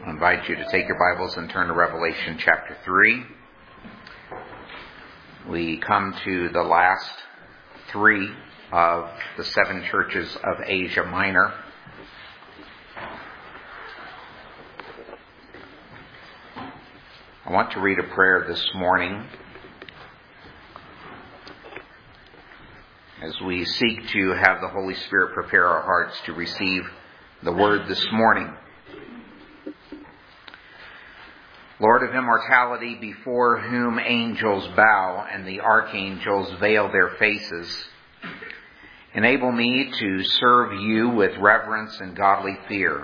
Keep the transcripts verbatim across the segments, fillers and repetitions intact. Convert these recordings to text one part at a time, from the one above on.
I invite you to take your Bibles and turn to Revelation chapter three. We come to the last three of the seven churches of Asia Minor. I want to read a prayer this morning as we seek to have the Holy Spirit prepare our hearts to receive the Word this morning. Lord of immortality, before whom angels bow and the archangels veil their faces, enable me to serve you with reverence and godly fear.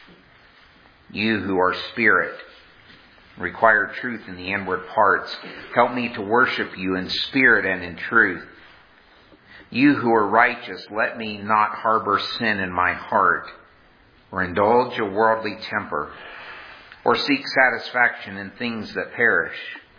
You who are spirit, require truth in the inward parts. Help me to worship you in spirit and in truth. You who are righteous, let me not harbor sin in my heart, or indulge a worldly temper, or seek satisfaction in things that perish.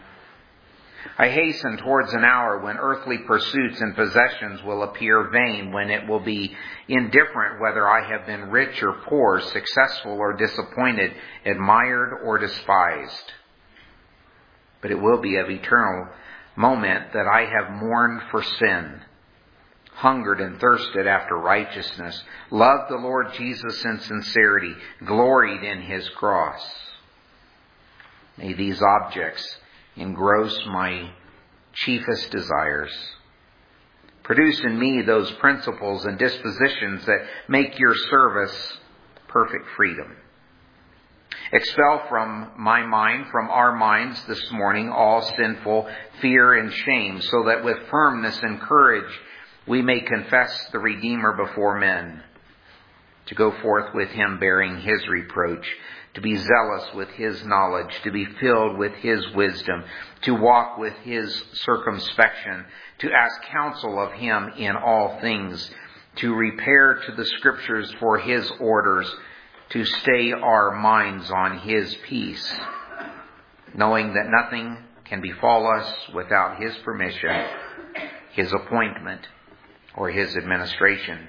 I hasten towards an hour when earthly pursuits and possessions will appear vain, when it will be indifferent whether I have been rich or poor, successful or disappointed, admired or despised. But it will be of eternal moment that I have mourned for sin, hungered and thirsted after righteousness, loved the Lord Jesus in sincerity, gloried in his cross. May these objects engross my chiefest desires. Produce in me those principles and dispositions that make your service perfect freedom. Expel from my mind, from our minds this morning, all sinful fear and shame, so that with firmness and courage we may confess the Redeemer before men, to go forth with him bearing his reproach, to be zealous with his knowledge, to be filled with his wisdom, to walk with his circumspection, to ask counsel of him in all things, to repair to the Scriptures for his orders, to stay our minds on his peace, knowing that nothing can befall us without his permission, his appointment, or his administration.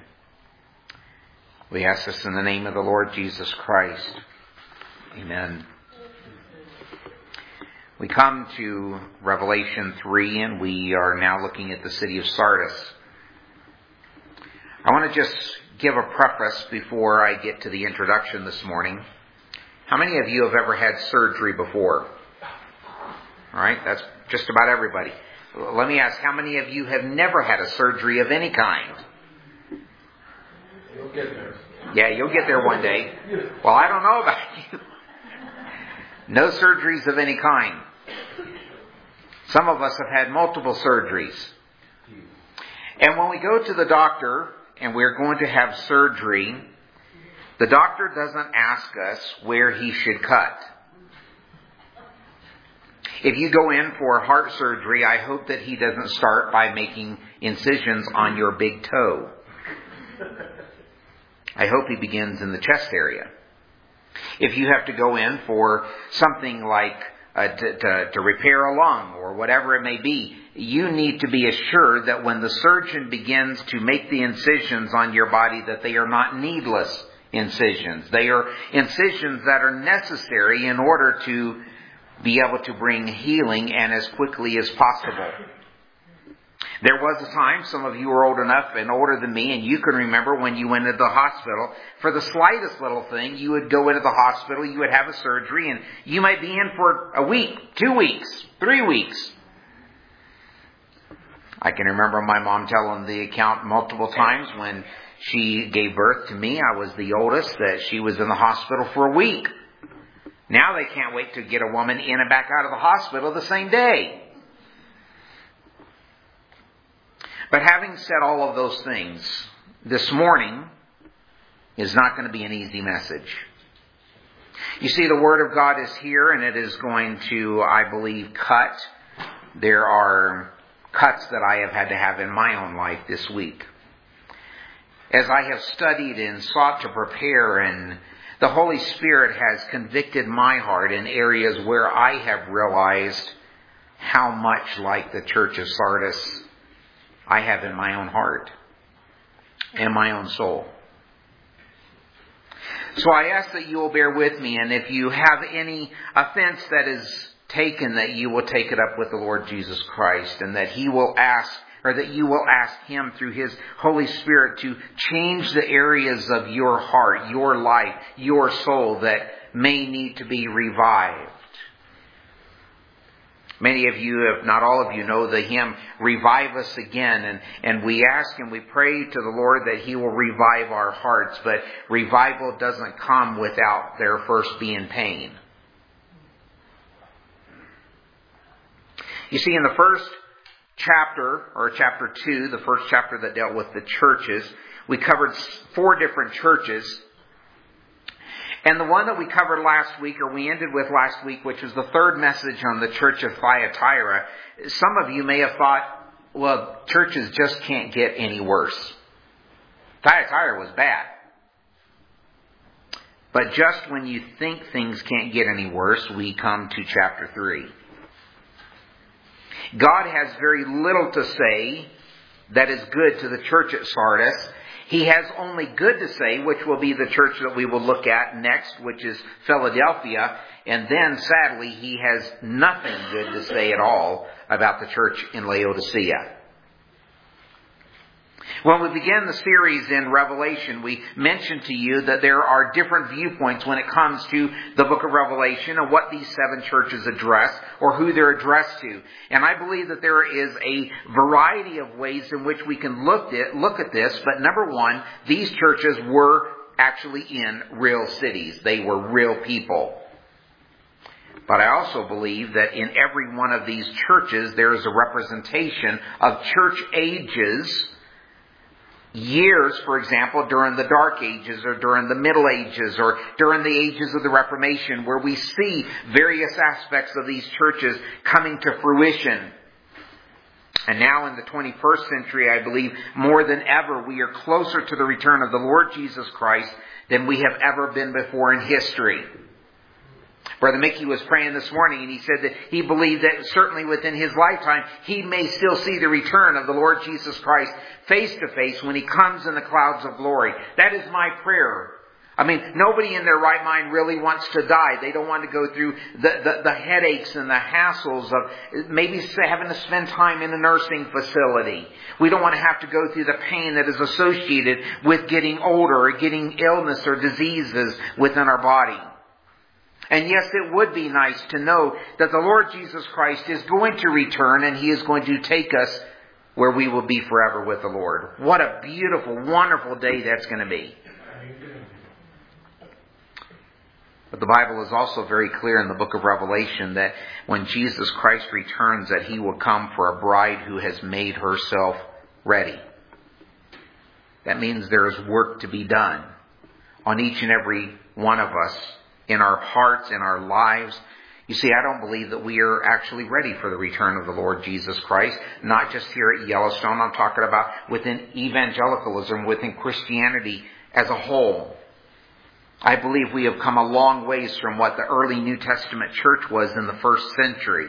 We ask this in the name of the Lord Jesus Christ. Amen. We come to Revelation three, and we are now looking at the city of Sardis. I want to just give a preface before I get to the introduction this morning. How many of you have ever had surgery before? All right, that's just about everybody. Let me ask, how many of you have never had a surgery of any kind? You'll get there. Yeah, you'll get there one day. Well, I don't know about you. No surgeries of any kind. Some of us have had multiple surgeries. And when we go to the doctor and we're going to have surgery, the doctor doesn't ask us where he should cut. If you go in for heart surgery, I hope that he doesn't start by making incisions on your big toe. I hope he begins in the chest area. If you have to go in for something like uh, to, to, to repair a lung or whatever it may be, you need to be assured that when the surgeon begins to make the incisions on your body, that they are not needless incisions. They are incisions that are necessary in order to be able to bring healing, and as quickly as possible. There was a time, some of you are old enough and older than me, and you can remember when you went into the hospital. For the slightest little thing, you would go into the hospital, you would have a surgery, and you might be in for a week, two weeks, three weeks. I can remember my mom telling the account multiple times when she gave birth to me. I was the oldest, that she was in the hospital for a week. Now they can't wait to get a woman in and back out of the hospital the same day. But having said all of those things, this morning is not going to be an easy message. You see, the Word of God is here, and it is going to, I believe, cut. There are cuts that I have had to have in my own life this week. As I have studied and sought to prepare, and the Holy Spirit has convicted my heart in areas where I have realized how much like the church of Sardis I have in my own heart and my own soul. So I ask that you will bear with me, and if you have any offense that is taken, that you will take it up with the Lord Jesus Christ, and that He will ask, or that you will ask Him through His Holy Spirit to change the areas of your heart, your life, your soul that may need to be revived. Many of you, if not all of you, know the hymn, Revive Us Again. And, and we ask and we pray to the Lord that He will revive our hearts. But revival doesn't come without there first being pain. You see, in the first chapter, or chapter two, the first chapter that dealt with the churches, we covered four different churches. And the one that we covered last week, or we ended with last week, which was the third message on the church of Thyatira, some of you may have thought, well, churches just can't get any worse. Thyatira was bad. But just when you think things can't get any worse, we come to chapter three. God has very little to say that is good to the church at Sardis. He has only good to say, which will be the church that we will look at next, which is Philadelphia. And then, sadly, He has nothing good to say at all about the church in Laodicea. When we began the series in Revelation, we mentioned to you that there are different viewpoints when it comes to the book of Revelation and what these seven churches address or who they're addressed to. And I believe that there is a variety of ways in which we can look at, look at this. But number one, these churches were actually in real cities. They were real people. But I also believe that in every one of these churches, there is a representation of church ages. Years, for example, during the Dark Ages or during the Middle Ages or during the ages of the Reformation, where we see various aspects of these churches coming to fruition. And now in the twenty-first century, I believe more than ever, we are closer to the return of the Lord Jesus Christ than we have ever been before in history. Brother Mickey was praying this morning, and he said that he believed that certainly within his lifetime, he may still see the return of the Lord Jesus Christ face to face when He comes in the clouds of glory. That is my prayer. I mean, nobody in their right mind really wants to die. They don't want to go through the, the, the headaches and the hassles of maybe having to spend time in a nursing facility. We don't want to have to go through the pain that is associated with getting older or getting illness or diseases within our body. And yes, it would be nice to know that the Lord Jesus Christ is going to return and He is going to take us where we will be forever with the Lord. What a beautiful, wonderful day that's going to be. But the Bible is also very clear in the book of Revelation that when Jesus Christ returns, that He will come for a bride who has made herself ready. That means there is work to be done on each and every one of us. In our hearts, in our lives. You see, I don't believe that we are actually ready for the return of the Lord Jesus Christ. Not just here at Yellowstone. I'm talking about within evangelicalism, within Christianity as a whole. I believe we have come a long ways from what the early New Testament church was in the first century.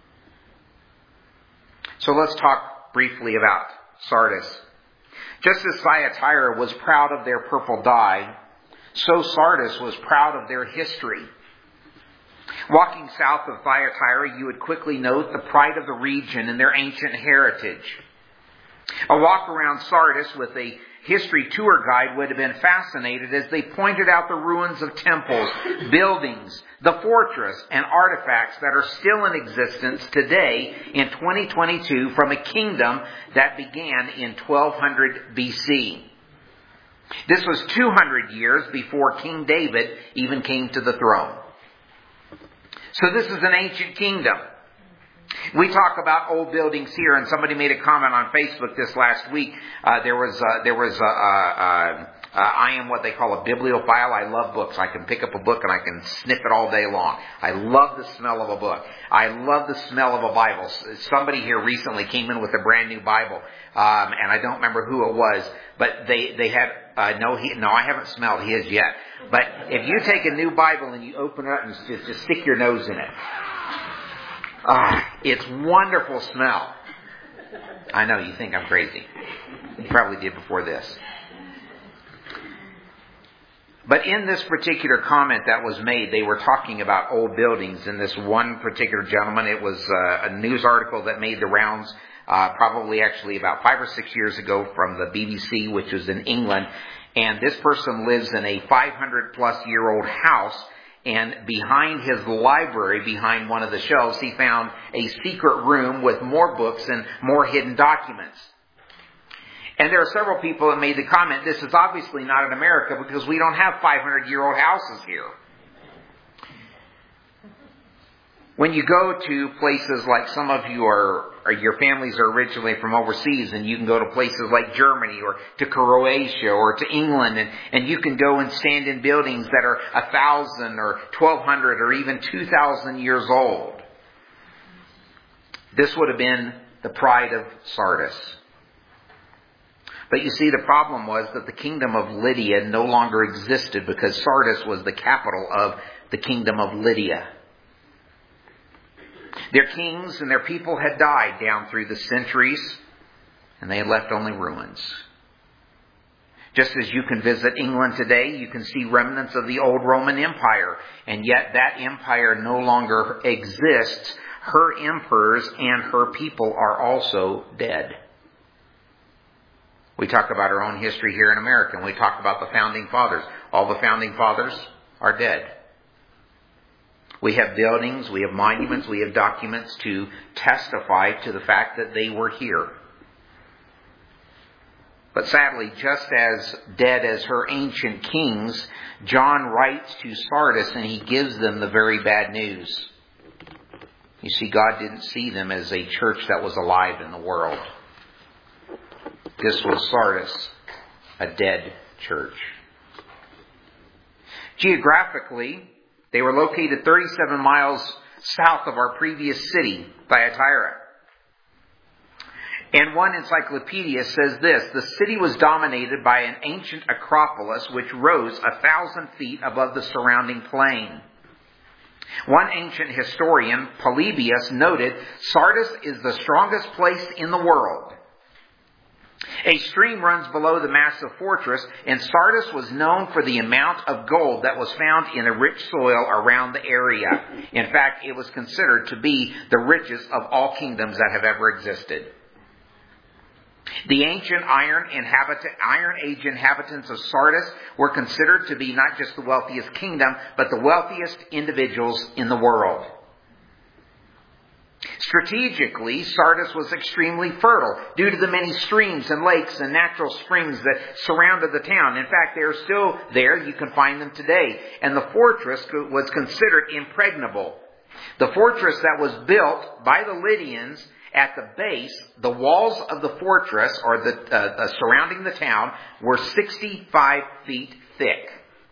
So let's talk briefly about Sardis. Just as Thyatira was proud of their purple dye, so Sardis was proud of their history. Walking south of Thyatira, you would quickly note the pride of the region and their ancient heritage. A walk around Sardis with a history tour guide would have been fascinated as they pointed out the ruins of temples, buildings, the fortress, and artifacts that are still in existence today in twenty twenty-two from a kingdom that began in twelve hundred B C. This was two hundred years before King David even came to the throne. So this is an ancient kingdom. We talk about old buildings here, and somebody made a comment on Facebook this last week. Uh, there was uh, there was uh, uh, uh, I am what they call a bibliophile. I love books. I can pick up a book and I can sniff it all day long. I love the smell of a book. I love the smell of a Bible. Somebody here recently came in with a brand new Bible, um, and I don't remember who it was, but they they had uh, no he no I haven't smelled his yet. But if you take a new Bible and you open it up and just, just stick your nose in it, ah, it's wonderful smell. I know you think I'm crazy. You probably did before this. But in this particular comment that was made, they were talking about old buildings. And this one particular gentleman, it was uh, a news article that made the rounds uh, probably actually about five or six years ago from the B B C, which was in England. And this person lives in a five hundred plus year old house. And behind his library, behind one of the shelves, he found a secret room with more books and more hidden documents. And there are several people that made the comment, this is obviously not in America because we don't have five hundred year old houses here. When you go to places like some of you are, or your families are originally from overseas, and you can go to places like Germany or to Croatia or to England, and, and you can go and stand in buildings that are a thousand or twelve hundred or even two thousand years old. This would have been the pride of Sardis. But you see, the problem was that the kingdom of Lydia no longer existed because Sardis was the capital of the kingdom of Lydia. Their kings and their people had died down through the centuries, and they had left only ruins. Just as you can visit England today, you can see remnants of the old Roman Empire, and yet that empire no longer exists. Her emperors and her people are also dead. We talk about our own history here in America, and we talk about the founding fathers. All the founding fathers are dead. We have buildings, we have monuments, we have documents to testify to the fact that they were here. But sadly, just as dead as her ancient kings, John writes to Sardis and he gives them the very bad news. You see, God didn't see them as a church that was alive in the world. This was Sardis, a dead church. Geographically, they were located thirty-seven miles south of our previous city, Thyatira. And one encyclopedia says this: the city was dominated by an ancient acropolis which rose a thousand feet above the surrounding plain. One ancient historian, Polybius, noted, Sardis is the strongest place in the world. A stream runs below the massive fortress, and Sardis was known for the amount of gold that was found in the rich soil around the area. In fact, it was considered to be the richest of all kingdoms that have ever existed. The ancient Iron, inhabit- Iron Age inhabitants of Sardis were considered to be not just the wealthiest kingdom, but the wealthiest individuals in the world. Strategically, Sardis was extremely fertile due to the many streams and lakes and natural springs that surrounded the town. In fact, they are still there. You can find them today. And the fortress was considered impregnable. The fortress that was built by the Lydians at the base, the walls of the fortress, or the uh, uh, surrounding the town, were sixty-five feet thick.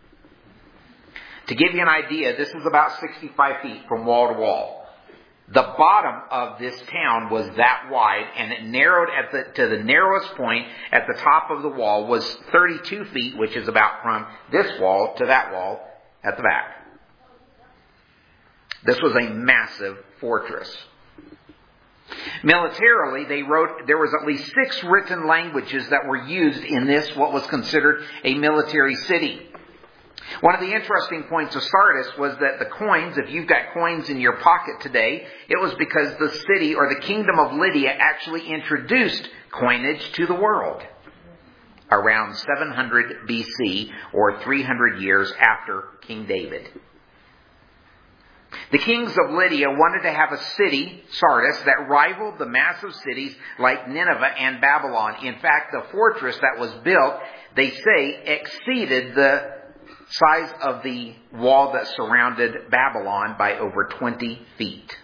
To give you an idea, this is about sixty-five feet from wall to wall. The bottom of this town was that wide, and it narrowed at the to the narrowest point at the top of the wall was thirty-two feet, which is about from this wall to that wall at the back. This was a massive fortress. Militarily, they wrote, there was at least six written languages that were used in this, what was considered a military city. One of the interesting points of Sardis was that the coins, if you've got coins in your pocket today, it was because the city or the kingdom of Lydia actually introduced coinage to the world around seven hundred B C or three hundred years after King David. The kings of Lydia wanted to have a city, Sardis, that rivaled the massive cities like Nineveh and Babylon. In fact, the fortress that was built, they say, exceeded the size of the wall that surrounded Babylon by over twenty feet.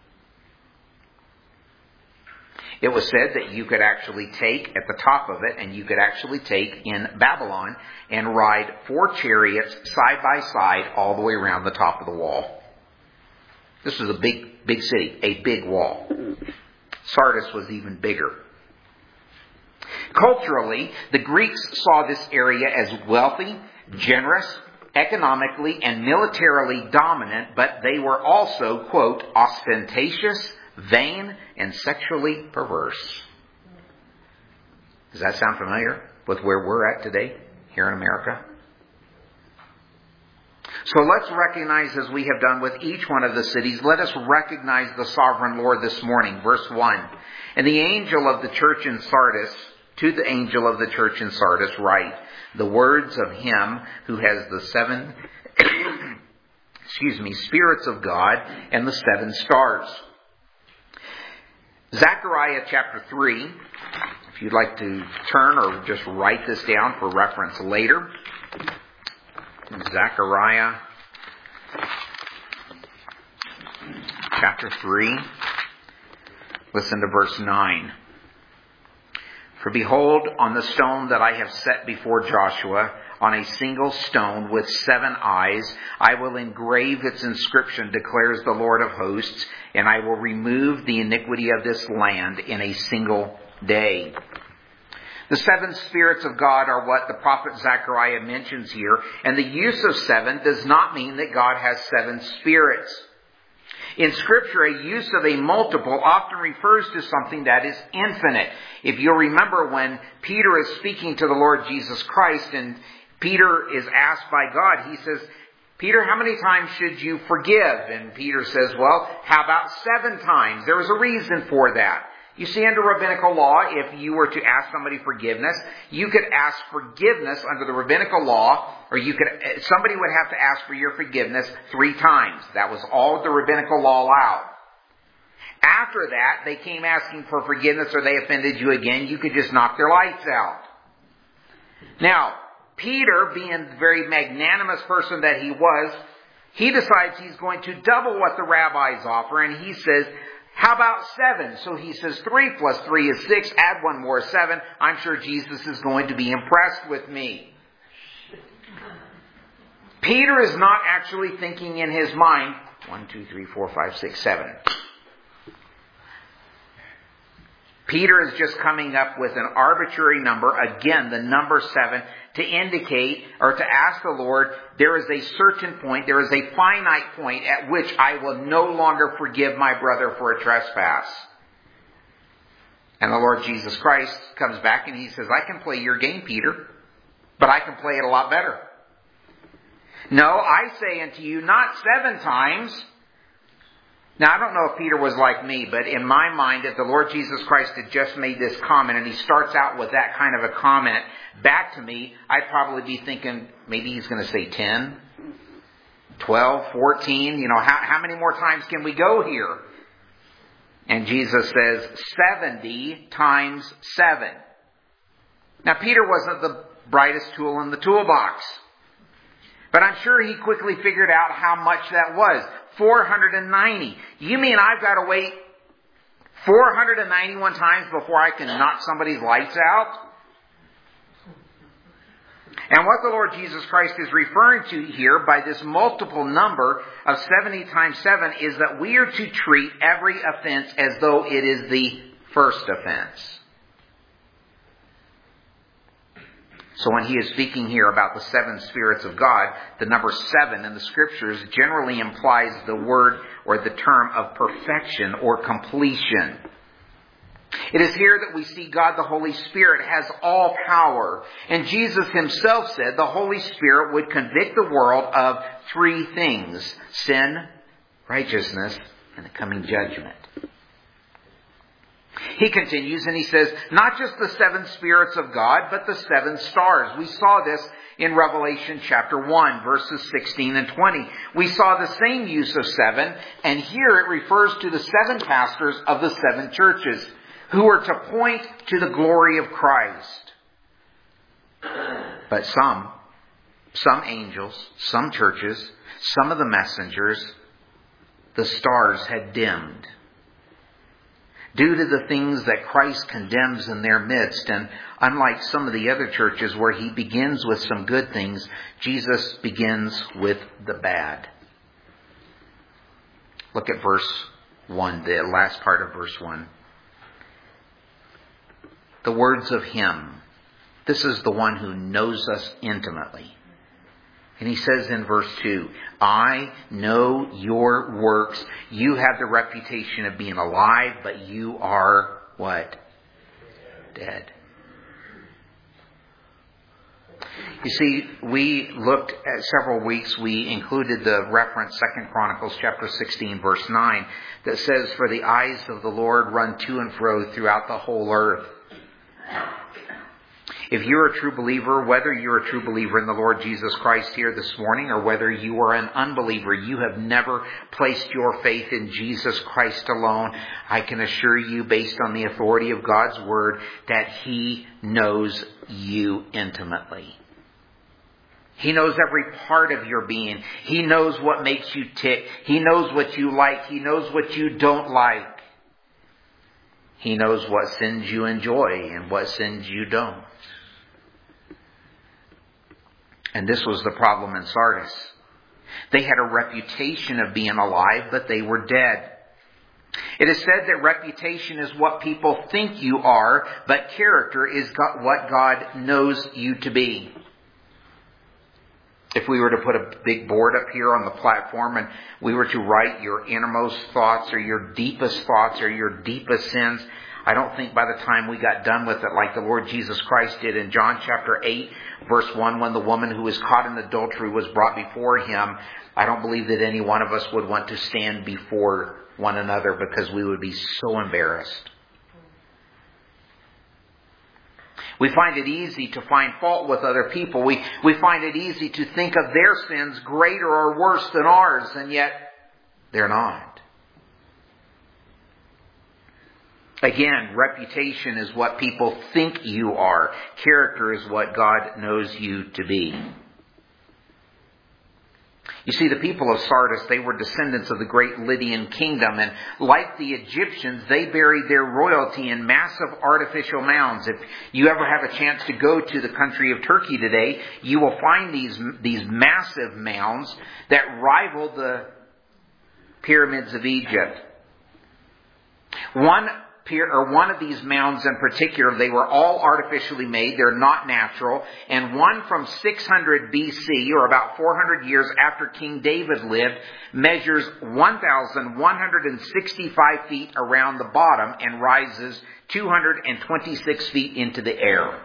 It was said that you could actually take at the top of it, and you could actually take in Babylon and ride four chariots side by side all the way around the top of the wall. This was a big, big city, a big wall. Sardis was even bigger. Culturally, the Greeks saw this area as wealthy, generous, economically and militarily dominant, but they were also, quote, ostentatious, vain, and sexually perverse. Does that sound familiar with where we're at today here in America? So let's recognize, as we have done with each one of the cities, let us recognize the sovereign Lord this morning. Verse one. And the angel of the church in Sardis, to the angel of the church in Sardis, write the words of him who has the seven, excuse me, spirits of God and the seven stars. Zechariah chapter three, if you'd like to turn or just write this down for reference later. Zechariah chapter three, listen to verse nine. For behold, on the stone that I have set before Joshua, on a single stone with seven eyes, I will engrave its inscription, declares the Lord of hosts, and I will remove the iniquity of this land in a single day. The seven spirits of God are what the prophet Zechariah mentions here, and the use of seven does not mean that God has seven spirits. In Scripture, a use of a multiple often refers to something that is infinite. If you'll remember when Peter is speaking to the Lord Jesus Christ and Peter is asked by God, he says, Peter, how many times should you forgive? And Peter says, well, how about seven times? There was a reason for that. You see, under rabbinical law, if you were to ask somebody forgiveness, you could ask forgiveness under the rabbinical law, or you could, somebody would have to ask for your forgiveness three times. That was all the rabbinical law allowed. After that, they came asking for forgiveness or they offended you again, you could just knock their lights out. Now, Peter, being the very magnanimous person that he was, he decides he's going to double what the rabbis offer, and he says, how about seven? So he says three plus three is six. Add one more, seven. I'm sure Jesus is going to be impressed with me. Peter is not actually thinking in his mind, one, two, three, four, five, six, seven. Peter is just coming up with an arbitrary number, again, the number seven, to indicate or to ask the Lord, there is a certain point, there is a finite point at which I will no longer forgive my brother for a trespass. And the Lord Jesus Christ comes back and he says, I can play your game, Peter, but I can play it a lot better. No, I say unto you, not seven times. Now, I don't know if Peter was like me, but in my mind, if the Lord Jesus Christ had just made this comment and he starts out with that kind of a comment back to me, I'd probably be thinking maybe he's going to say ten, twelve, fourteen. You know, how, how many more times can we go here? And Jesus says seventy times seven. Now, Peter wasn't the brightest tool in the toolbox, but I'm sure he quickly figured out how much that was. four hundred ninety. You mean I've got to wait four hundred ninety-one times before I can knock somebody's lights out? And what the Lord Jesus Christ is referring to here by this multiple number of seventy times seven is that we are to treat every offense as though it is the first offense. So when he is speaking here about the seven spirits of God, the number seven in the Scriptures generally implies the word or the term of perfection or completion. It is here that we see God the Holy Spirit has all power. And Jesus himself said the Holy Spirit would convict the world of three things: sin, righteousness, and the coming judgment. He continues and he says, not just the seven spirits of God, but the seven stars. We saw this in Revelation chapter one, verses sixteen and twenty. We saw the same use of seven, and here it refers to the seven pastors of the seven churches, who are to point to the glory of Christ. But some, some angels, some churches, some of the messengers, the stars had dimmed, due to the things that Christ condemns in their midst. And unlike some of the other churches where he begins with some good things, Jesus begins with the bad. Look at verse one, the last part of verse one. The words of him. This is the one who knows us intimately. And he says in verse two, I know your works. You have the reputation of being alive, but you are what? Dead. You see, we looked at several weeks, we included the reference, Second Chronicles chapter sixteen, verse nine, that says, "For the eyes of the Lord run to and fro throughout the whole earth." If you're a true believer, whether you're a true believer in the Lord Jesus Christ here this morning, or whether you are an unbeliever, you have never placed your faith in Jesus Christ alone, I can assure you, based on the authority of God's Word, that He knows you intimately. He knows every part of your being. He knows what makes you tick. He knows what you like. He knows what you don't like. He knows what sins you enjoy and what sins you don't. And this was the problem in Sardis. They had a reputation of being alive, but they were dead. It is said that reputation is what people think you are, but character is what God knows you to be. If we were to put a big board up here on the platform and we were to write your innermost thoughts or your deepest thoughts or your deepest sins, I don't think by the time we got done with it, like the Lord Jesus Christ did in John chapter eight, verse one, when the woman who was caught in adultery was brought before Him, I don't believe that any one of us would want to stand before one another because we would be so embarrassed. We find it easy to find fault with other people. We, we find it easy to think of their sins greater or worse than ours, and yet they're not. Again, reputation is what people think you are. Character is what God knows you to be. You see, the people of Sardis, they were descendants of the great Lydian kingdom, and like the Egyptians, they buried their royalty in massive artificial mounds. If you ever have a chance to go to the country of Turkey today, you will find these, these massive mounds that rival the pyramids of Egypt. One or one of these mounds in particular, they were all artificially made. They're not natural. And one from six hundred B C, or about four hundred years after King David lived, measures one thousand one hundred sixty-five feet around the bottom and rises two hundred twenty-six feet into the air.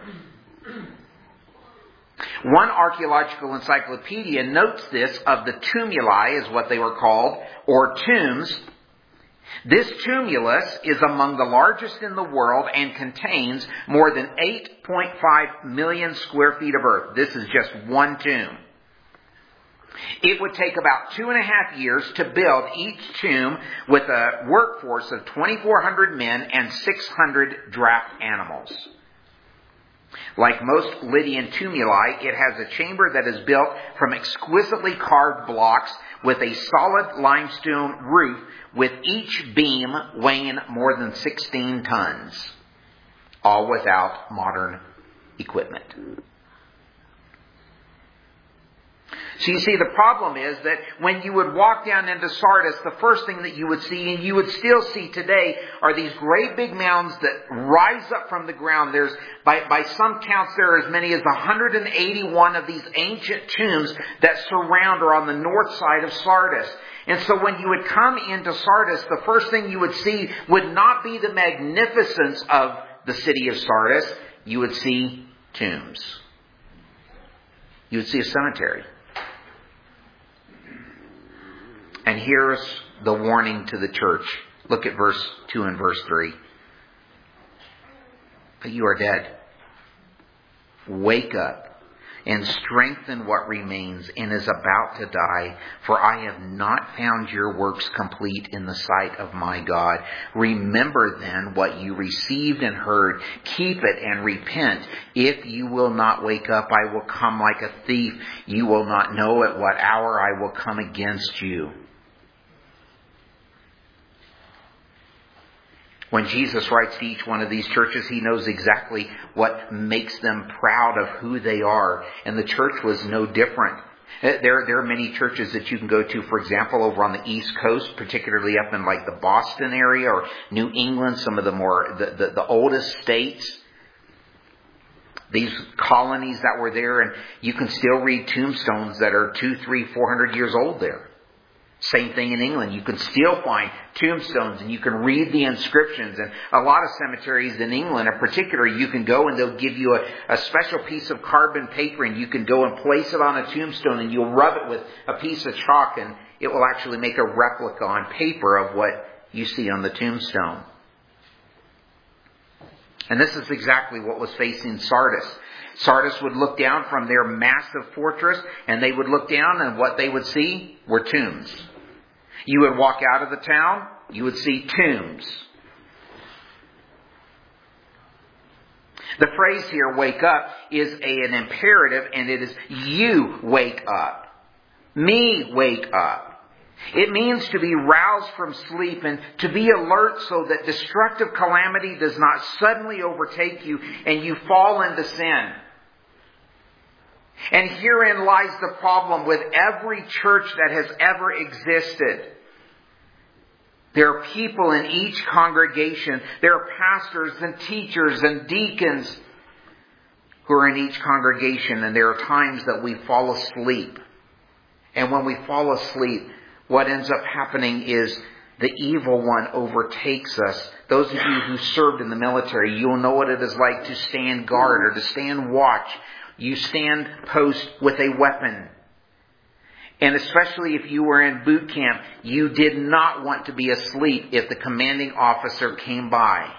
One archaeological encyclopedia notes this of the tumuli, is what they were called, or tombs. This tumulus is among the largest in the world and contains more than eight point five million square feet of earth. This is just one tomb. It would take about two and a half years to build each tomb with a workforce of twenty-four hundred men and six hundred draft animals. Like most Lydian tumuli, it has a chamber that is built from exquisitely carved blocks with a solid limestone roof, with each beam weighing more than sixteen tons, all without modern equipment. So you see, the problem is that when you would walk down into Sardis, the first thing that you would see, and you would still see today, are these great big mounds that rise up from the ground. There's, by, by some counts, there are as many as one hundred eighty-one of these ancient tombs that surround or on the north side of Sardis. And so when you would come into Sardis, the first thing you would see would not be the magnificence of the city of Sardis. You would see tombs. You would see a cemetery. And here's the warning to the church. Look at verse two and verse three. But you are dead. Wake up and strengthen what remains and is about to die, for I have not found your works complete in the sight of my God. Remember then what you received and heard. Keep it and repent. If you will not wake up, I will come like a thief. You will not know at what hour I will come against you. When Jesus writes to each one of these churches, He knows exactly what makes them proud of who they are. And the church was no different. There, there are many churches that you can go to, for example, over on the East Coast, particularly up in like the Boston area or New England, some of the more, the, the, the oldest states. These colonies that were there, and you can still read tombstones that are two, three, four hundred years old there. Same thing in England. You can still find tombstones and you can read the inscriptions. And a lot of cemeteries in England in particular, you can go and they'll give you a, a special piece of carbon paper and you can go and place it on a tombstone and you'll rub it with a piece of chalk and it will actually make a replica on paper of what you see on the tombstone. And this is exactly what was facing Sardis. Sardis would look down from their massive fortress and they would look down and what they would see were tombs. You would walk out of the town, you would see tombs. The phrase here, wake up, is a, an imperative and it is you wake up. Me wake up. It means to be roused from sleep and to be alert so that destructive calamity does not suddenly overtake you and you fall into sin. And herein lies the problem with every church that has ever existed. There are people in each congregation. There are pastors and teachers and deacons who are in each congregation. And there are times that we fall asleep. And when we fall asleep, what ends up happening is the evil one overtakes us. Those of you who served in the military, you'll know what it is like to stand guard or to stand watch. You stand post with a weapon. And especially if you were in boot camp, you did not want to be asleep if the commanding officer came by.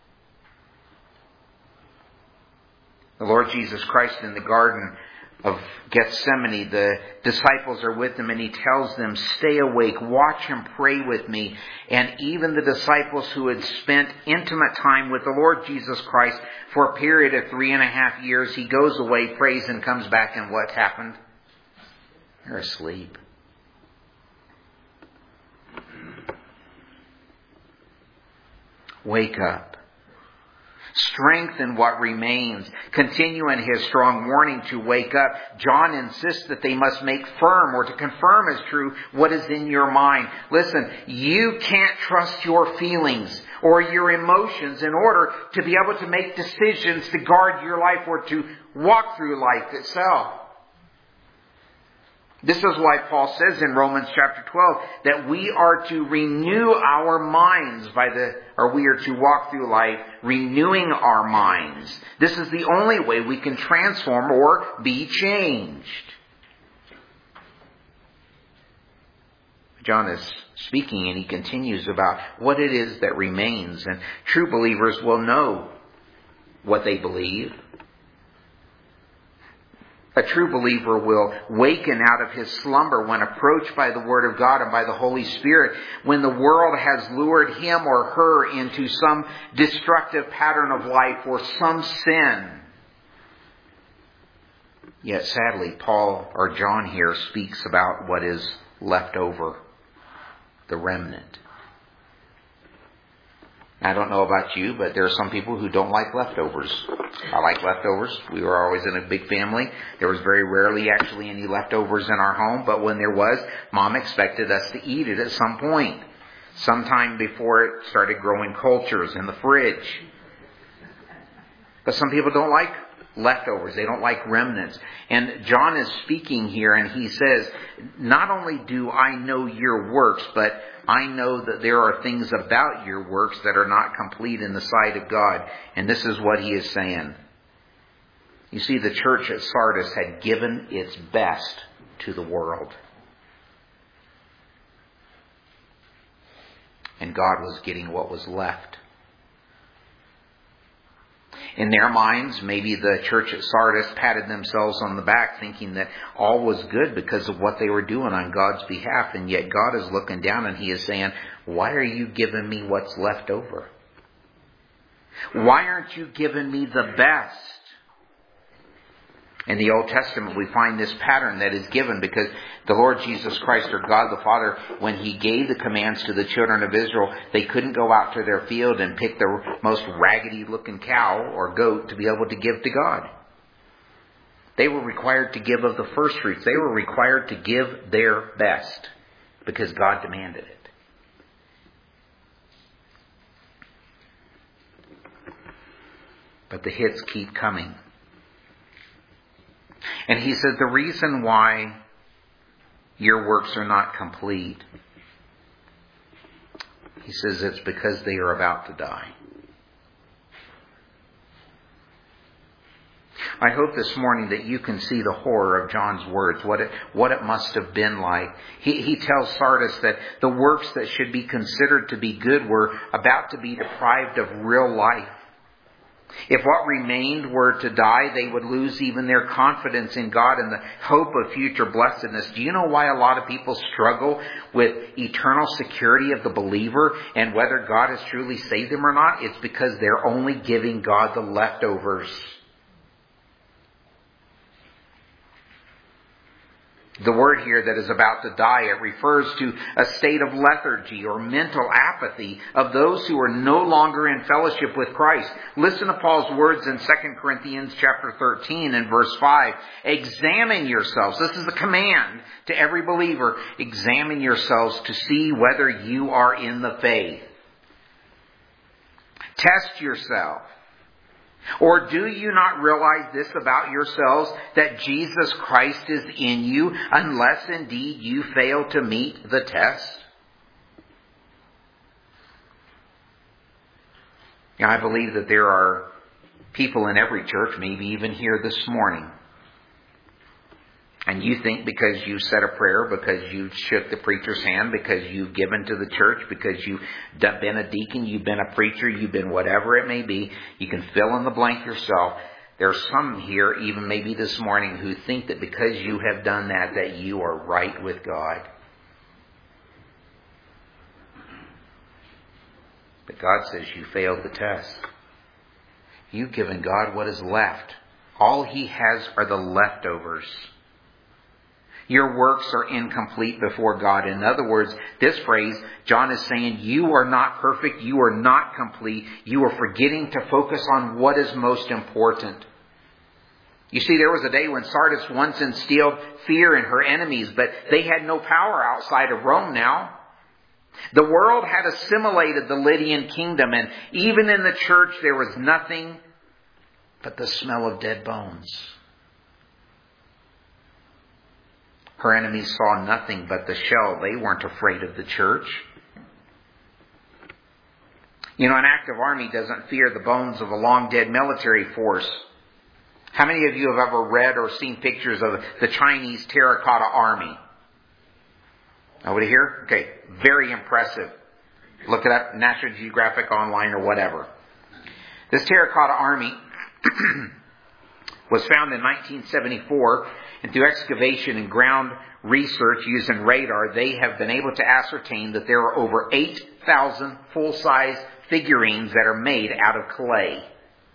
The Lord Jesus Christ in the Garden of Gethsemane, the disciples are with him and he tells them, stay awake, watch and pray with me. And even the disciples who had spent intimate time with the Lord Jesus Christ for a period of three and a half years, he goes away, prays and comes back, and what happened? They're asleep. Wake up. Strengthen what remains. Continue in his strong warning to wake up. John insists that they must make firm or to confirm as true what is in your mind. Listen, you can't trust your feelings or your emotions in order to be able to make decisions to guard your life or to walk through life itself. This is why Paul says in Romans chapter twelve that we are to renew our minds by the, or we are to walk through life renewing our minds. This is the only way we can transform or be changed. John is speaking and he continues about what it is that remains. And true believers will know what they believe. A true believer will waken out of his slumber when approached by the Word of God and by the Holy Spirit, when the world has lured him or her into some destructive pattern of life or some sin. Yet sadly, Paul or John here speaks about what is left over, the remnant. I don't know about you, but there are some people who don't like leftovers. I like leftovers. We were always in a big family. There was very rarely actually any leftovers in our home, but when there was, Mom expected us to eat it at some point. Sometime before it started growing cultures in the fridge. But some people don't like leftovers. They don't like remnants. And John is speaking here and he says, not only do I know your works, but I know that there are things about your works that are not complete in the sight of God. And this is what he is saying. You see, the church at Sardis had given its best to the world. And God was getting what was left. In their minds, maybe the church at Sardis patted themselves on the back thinking that all was good because of what they were doing on God's behalf. And yet God is looking down and he is saying, why are you giving me what's left over? Why aren't you giving me the best? In the Old Testament, we find this pattern that is given because the Lord Jesus Christ, or God the Father, when he gave the commands to the children of Israel, they couldn't go out to their field and pick the most raggedy looking cow or goat to be able to give to God. They were required to give of the first fruits. They were required to give their best because God demanded it. But the hits keep coming. And he said the reason why your works are not complete. He says it's because they are about to die. I hope this morning that you can see the horror of John's words, what it, what it must have been like. He, he tells Sardis that the works that should be considered to be good were about to be deprived of real life. If what remained were to die, they would lose even their confidence in God and the hope of future blessedness. Do you know why a lot of people struggle with eternal security of the believer and whether God has truly saved them or not? It's because they're only giving God the leftovers. The word here that is about to die, it refers to a state of lethargy or mental apathy of those who are no longer in fellowship with Christ. Listen to Paul's words in Second Corinthians chapter thirteen and verse five. Examine yourselves. This is a command to every believer. Examine yourselves to see whether you are in the faith. Test yourself. Or do you not realize this about yourselves, that Jesus Christ is in you, unless indeed you fail to meet the test? Now, I believe that there are people in every church, maybe even here this morning, and you think because you said a prayer, because you shook the preacher's hand, because you've given to the church, because you've been a deacon, you've been a preacher, you've been whatever it may be, you can fill in the blank yourself. There are some here, even maybe this morning, who think that because you have done that, that you are right with God. But God says you failed the test. You've given God what is left. All He has are the leftovers. Your works are incomplete before God. In other words, this phrase, John is saying, you are not perfect. You are not complete. You are forgetting to focus on what is most important. You see, there was a day when Sardis once instilled fear in her enemies, but they had no power outside of Rome now. The world had assimilated the Lydian kingdom, and even in the church there was nothing but the smell of dead bones. Her enemies saw nothing but the shell. They weren't afraid of the church. You know, an active army doesn't fear the bones of a long dead military force. How many of you have ever read or seen pictures of the Chinese terracotta army? Nobody here? Okay, very impressive. Look it up, National Geographic online or whatever. This terracotta army was found in nineteen seventy-four, and through excavation and ground research using radar, they have been able to ascertain that there are over eight thousand full-size figurines that are made out of clay.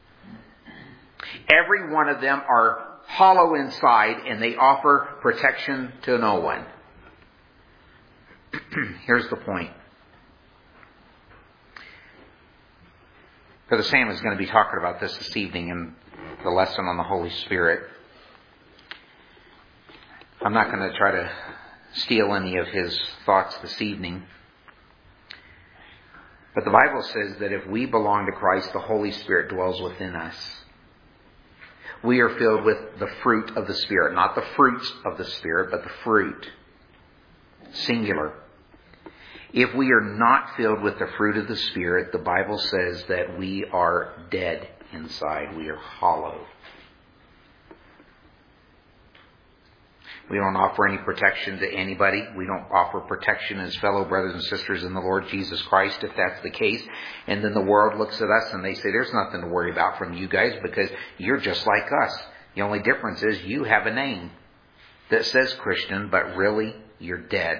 Every one of them are hollow inside, and they offer protection to no one. Here's the point. Brother Sam is going to be talking about this this evening in the lesson on the Holy Spirit. I'm not going to try to steal any of his thoughts this evening. But the Bible says that if we belong to Christ, the Holy Spirit dwells within us. We are filled with the fruit of the Spirit. Not the fruits of the Spirit, but the fruit. Singular. If we are not filled with the fruit of the Spirit, the Bible says that we are dead inside. We are hollow. We don't offer any protection to anybody. We don't offer protection as fellow brothers and sisters in the Lord Jesus Christ, if that's the case. And then the world looks at us and they say, there's nothing to worry about from you guys because you're just like us. The only difference is you have a name that says Christian, but really you're dead.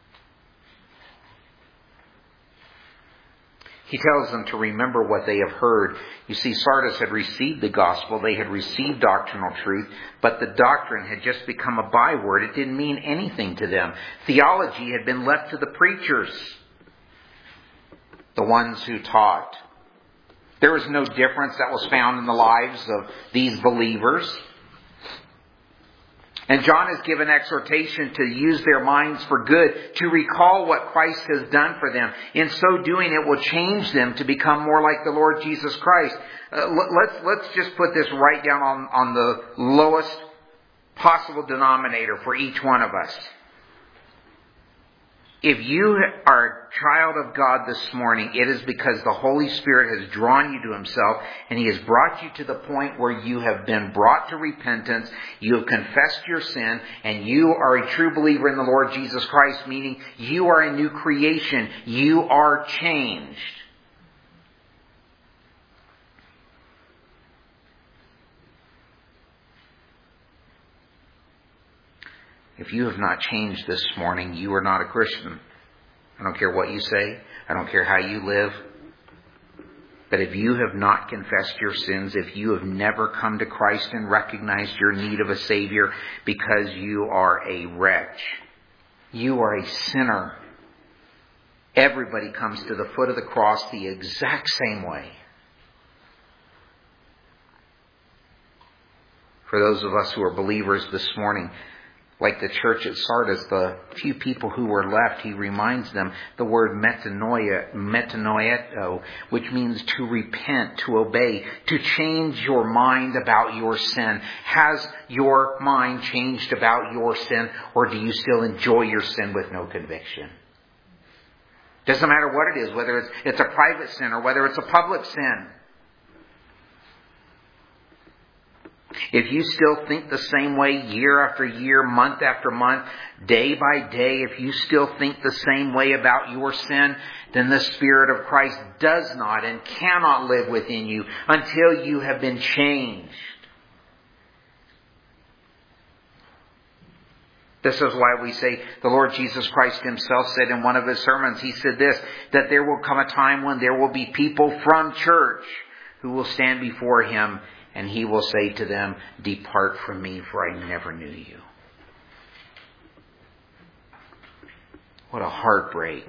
He tells them to remember what they have heard. You see, Sardis had received the gospel. They had received doctrinal truth. But the doctrine had just become a byword. It didn't mean anything to them. Theology had been left to the preachers. The ones who taught. There was no difference that was found in the lives of these believers. And John is given exhortation to use their minds for good, to recall what Christ has done for them. In so doing, it will change them to become more like the Lord Jesus Christ. Uh, let's let's just put this right down on, on the lowest possible denominator for each one of us. If you are a child of God this morning, it is because the Holy Spirit has drawn you to Himself, and He has brought you to the point where you have been brought to repentance, you have confessed your sin, and you are a true believer in the Lord Jesus Christ, meaning you are a new creation. You are changed. If you have not changed this morning, you are not a Christian. I don't care what you say. I don't care how you live. But if you have not confessed your sins, if you have never come to Christ and recognized your need of a Savior because you are a wretch, you are a sinner. Everybody comes to the foot of the cross the exact same way. For those of us who are believers this morning, like the church at Sardis, the few people who were left, he reminds them the word metanoia, metanoieto, which means to repent, to obey, to change your mind about your sin. Has your mind changed about your sin, or do you still enjoy your sin with no conviction? Doesn't matter what it is, whether it's, it's a private sin or whether it's a public sin. If you still think the same way year after year, month after month, day by day, if you still think the same way about your sin, then the Spirit of Christ does not and cannot live within you until you have been changed. This is why we say the Lord Jesus Christ Himself said in one of His sermons, He said this, that there will come a time when there will be people from church who will stand before Him, and He will say to them, "Depart from me, for I never knew you." What a heartbreak.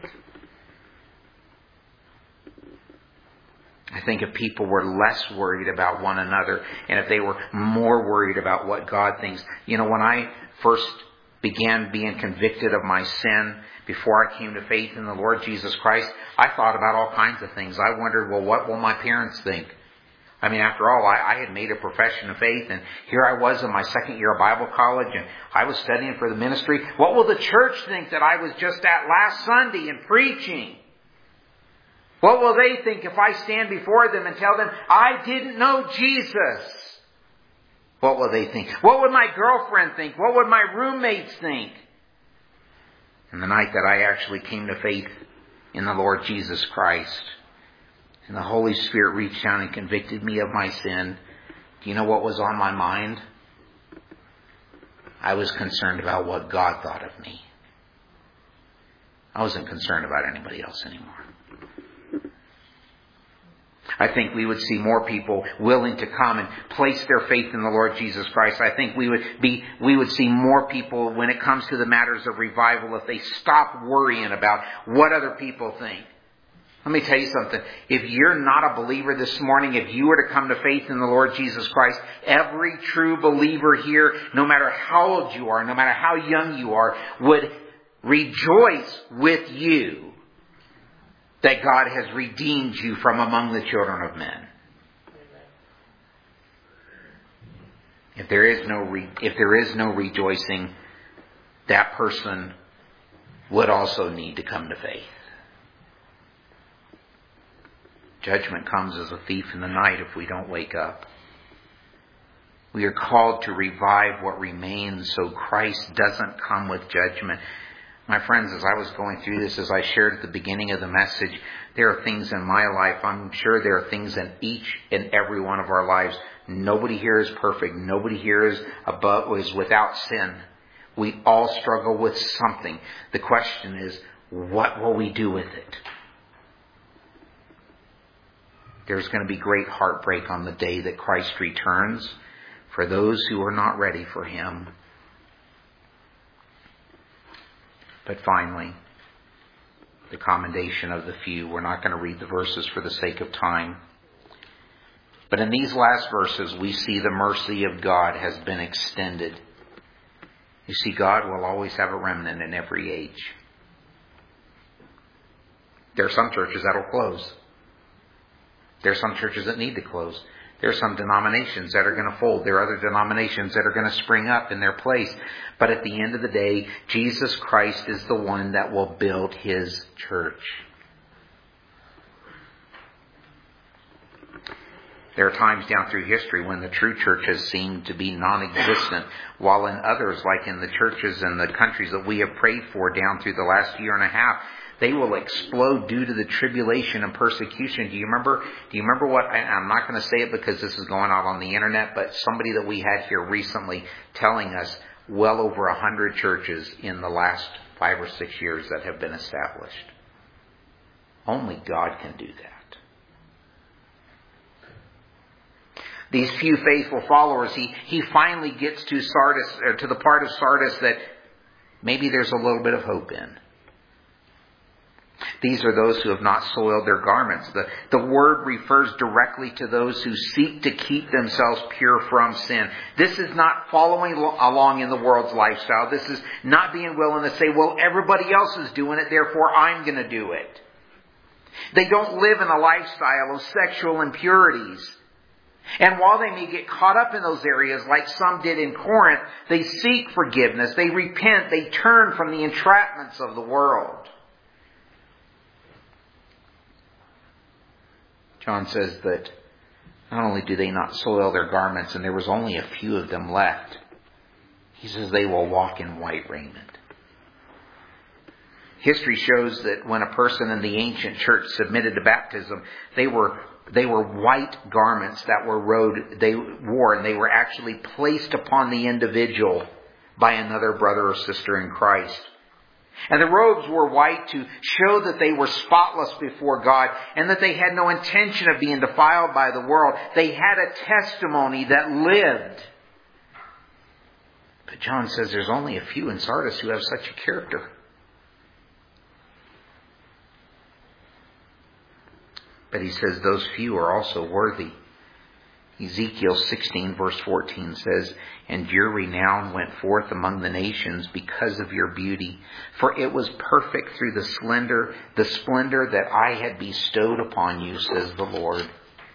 I think if people were less worried about one another, and if they were more worried about what God thinks. You know, when I first began being convicted of my sin, before I came to faith in the Lord Jesus Christ, I thought about all kinds of things. I wondered, well, what will my parents think? I mean, after all, I, I had made a profession of faith, and here I was in my second year of Bible college, and I was studying for the ministry. What will the church think that I was just at last Sunday and preaching? What will they think if I stand before them and tell them I didn't know Jesus? What will they think? What would my girlfriend think? What would my roommates think? And the night that I actually came to faith in the Lord Jesus Christ, and the Holy Spirit reached down and convicted me of my sin, do you know what was on my mind? I was concerned about what God thought of me. I wasn't concerned about anybody else anymore. I think we would see more people willing to come and place their faith in the Lord Jesus Christ. I think we would be, we would see more people when it comes to the matters of revival if they stop worrying about what other people think. Let me tell you something. If you're not a believer this morning, if you were to come to faith in the Lord Jesus Christ, every true believer here, no matter how old you are, no matter how young you are, would rejoice with you that God has redeemed you from among the children of men. If there is no re- if there is no rejoicing, that person would also need to come to faith. Judgment comes as a thief in the night if we don't wake up. We are called to revive what remains so Christ doesn't come with judgment. My friends, as I was going through this, as I shared at the beginning of the message, there are things in my life, I'm sure there are things in each and every one of our lives. Nobody here is perfect. Nobody here is above, is without sin. We all struggle with something. The question is, what will we do with it? There's going to be great heartbreak on the day that Christ returns for those who are not ready for Him. But finally, the commendation of the few. We're not going to read the verses for the sake of time. But in these last verses, we see the mercy of God has been extended. You see, God will always have a remnant in every age. There are some churches that will close. There are some churches that need to close. There are some denominations that are going to fold. There are other denominations that are going to spring up in their place. But at the end of the day, Jesus Christ is the one that will build His church. There are times down through history when the true church has seemed to be non-existent, while in others, like in the churches and the countries that we have prayed for down through the last year and a half, they will explode due to the tribulation and persecution. Do you remember? Do you remember what? I, I'm not going to say it because this is going out on the internet, but somebody that we had here recently telling us well over a hundred churches in the last five or six years that have been established. Only God can do that. These few faithful followers, he, he finally gets to Sardis, or to the part of Sardis that maybe there's a little bit of hope in. These are those who have not soiled their garments. The, the word refers directly to those who seek to keep themselves pure from sin. This is not following along in the world's lifestyle. This is not being willing to say, well, everybody else is doing it, therefore I'm going to do it. They don't live in a lifestyle of sexual impurities. And while they may get caught up in those areas like some did in Corinth, they seek forgiveness, they repent, they turn from the entrapments of the world. John says that not only do they not soil their garments, and there was only a few of them left, he says they will walk in white raiment. History shows that when a person in the ancient church submitted to baptism, they were They were white garments that were rode, they wore, and they were actually placed upon the individual by another brother or sister in Christ. And the robes were white to show that they were spotless before God and that they had no intention of being defiled by the world. They had a testimony that lived. But John says there's only a few in Sardis who have such a character. But he says those few are also worthy. Ezekiel sixteen verse fourteen says, "And your renown went forth among the nations because of your beauty, for it was perfect through the splendor, the splendor that I had bestowed upon you, says the Lord."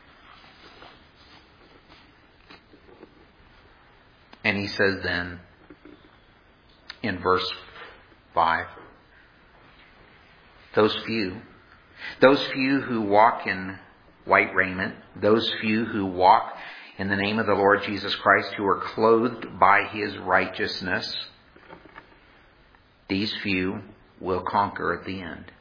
And he says then in verse five, those few Those few who walk in white raiment, those few who walk in the name of the Lord Jesus Christ, who are clothed by His righteousness, these few will conquer at the end.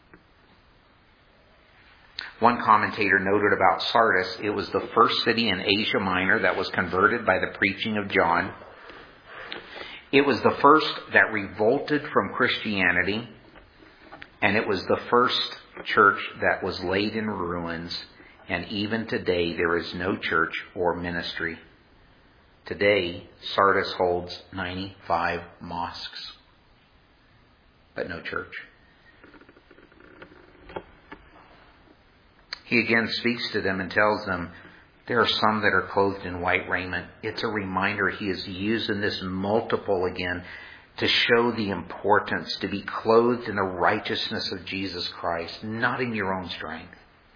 One commentator noted about Sardis, it was the first city in Asia Minor that was converted by the preaching of John. It was the first that revolted from Christianity, and it was the first church that was laid in ruins, and even today there is no church or ministry. Today, Sardis holds ninety-five mosques, but no church. He again speaks to them and tells them there are some that are clothed in white raiment. It's a reminder he is using this multiple again to show the importance to be clothed in the righteousness of Jesus Christ, not in your own strength.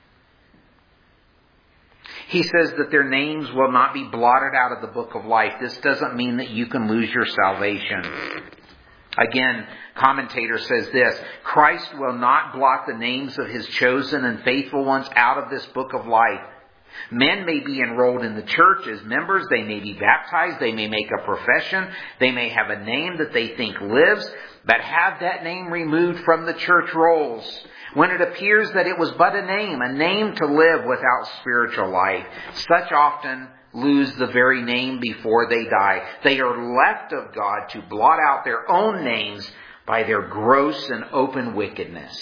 He says that their names will not be blotted out of the book of life. This doesn't mean that you can lose your salvation. Again, commentator says this, Christ will not blot the names of His chosen and faithful ones out of this book of life. Men may be enrolled in the church as members. They may be baptized. They may make a profession. They may have a name that they think lives, but have that name removed from the church rolls when it appears that it was but a name, a name to live without spiritual life. Such often lose the very name before they die. They are left of God to blot out their own names by their gross and open wickedness.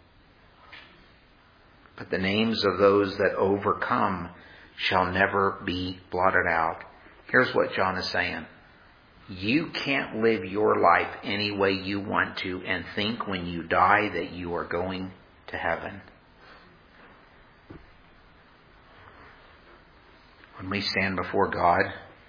But the names of those that overcome shall never be blotted out. Here's what John is saying. You can't live your life any way you want to and think when you die that you are going to heaven. When we stand before God,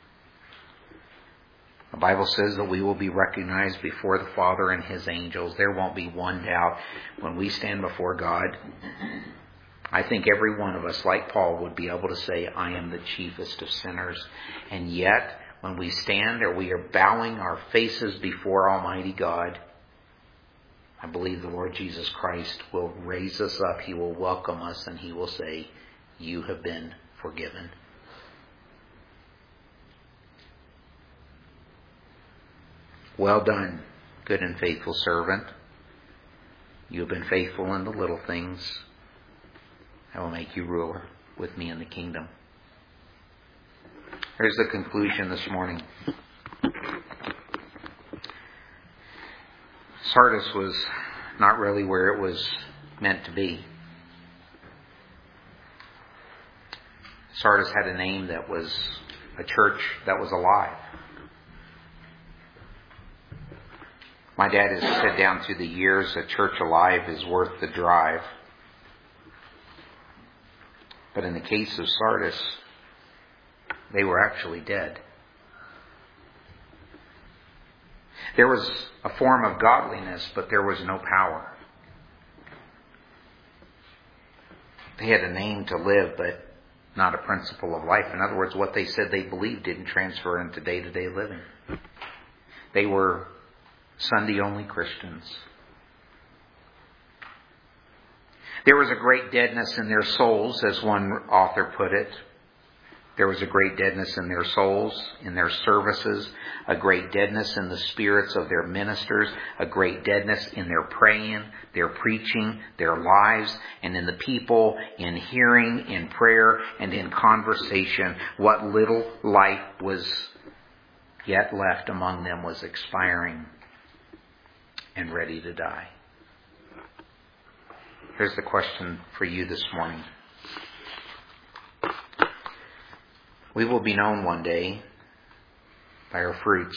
the Bible says that we will be recognized before the Father and His angels. There won't be one doubt when we stand before God. I think every one of us, like Paul, would be able to say, I am the chiefest of sinners. And yet, when we stand there, we are bowing our faces before Almighty God. I believe the Lord Jesus Christ will raise us up. He will welcome us and He will say, you have been forgiven. Well done, good and faithful servant. You have been faithful in the little things. I will make you ruler with me in the kingdom. Here's the conclusion this morning. Sardis was not really where it was meant to be. Sardis had a name that was a church that was alive. My dad has said down through the years, a church alive is worth the drive. But in the case of Sardis, they were actually dead. There was a form of godliness, but there was no power. They had a name to live, but not a principle of life. In other words, what they said they believed didn't transfer into day-to-day living. They were Sunday-only Christians. There was a great deadness in their souls, as one author put it. There was a great deadness in their souls, in their services, a great deadness in the spirits of their ministers, a great deadness in their praying, their preaching, their lives, and in the people, in hearing, in prayer, and in conversation. What little life was yet left among them was expiring and ready to die. Here's the question for you this morning. We will be known one day by our fruits.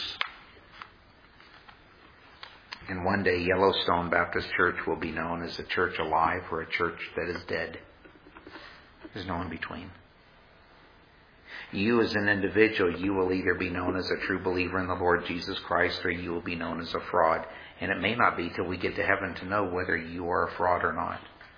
And one day Yellowstone Baptist Church will be known as a church alive or a church that is dead. There's no in between. You as an individual, you will either be known as a true believer in the Lord Jesus Christ or you will be known as a fraud. And it may not be till we get to heaven to know whether you are a fraud or not.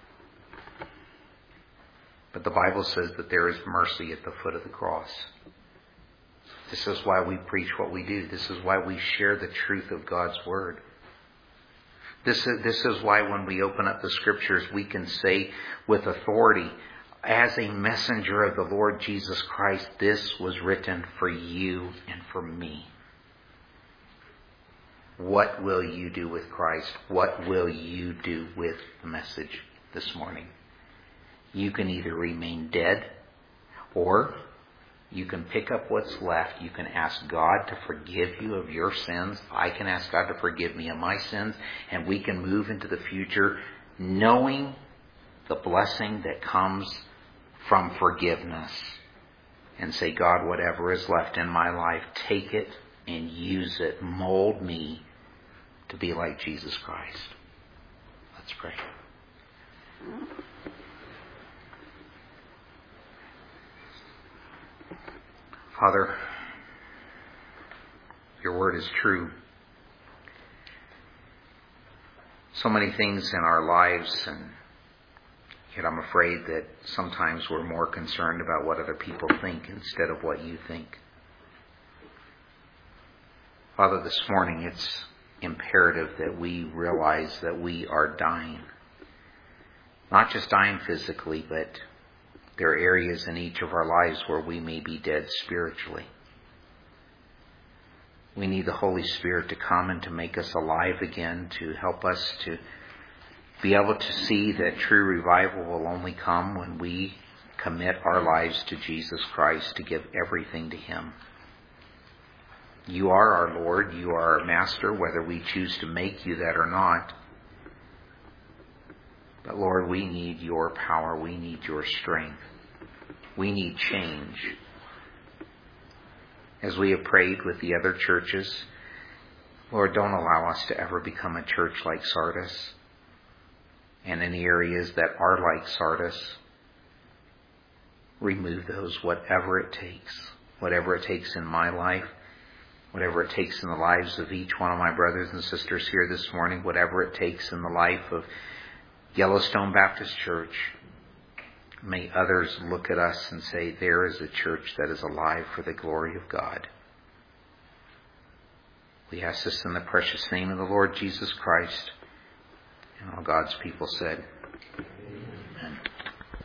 But the Bible says that there is mercy at the foot of the cross. This is why we preach what we do. This is why we share the truth of God's Word. This is, this is why when we open up the Scriptures, we can say with authority, as a messenger of the Lord Jesus Christ, this was written for you and for me. What will you do with Christ? What will you do with the message this morning? You can either remain dead or you can pick up what's left. You can ask God to forgive you of your sins. I can ask God to forgive me of my sins. And we can move into the future knowing the blessing that comes from forgiveness. And say, God, whatever is left in my life, take it and use it. Mold me to be like Jesus Christ. Let's pray. Father, your word is true. So many things in our lives, and yet I'm afraid that sometimes we're more concerned about what other people think instead of what you think. Father, this morning it's imperative that we realize that we are dying. Not just dying physically, but there are areas in each of our lives where we may be dead spiritually. We need the Holy Spirit to come and to make us alive again, to help us to be able to see that true revival will only come when we commit our lives to Jesus Christ, to give everything to Him. You are our Lord, you are our Master, whether we choose to make you that or not. But Lord, we need your power. We need your strength. We need change. As we have prayed with the other churches, Lord, don't allow us to ever become a church like Sardis. And any areas that are like Sardis, remove those, whatever it takes. Whatever it takes in my life, whatever it takes in the lives of each one of my brothers and sisters here this morning, whatever it takes in the life of Yellowstone Baptist Church, May others look at us and say, there is a church that is alive for the glory of God. We ask this in the precious name of the Lord Jesus Christ. And all God's people said,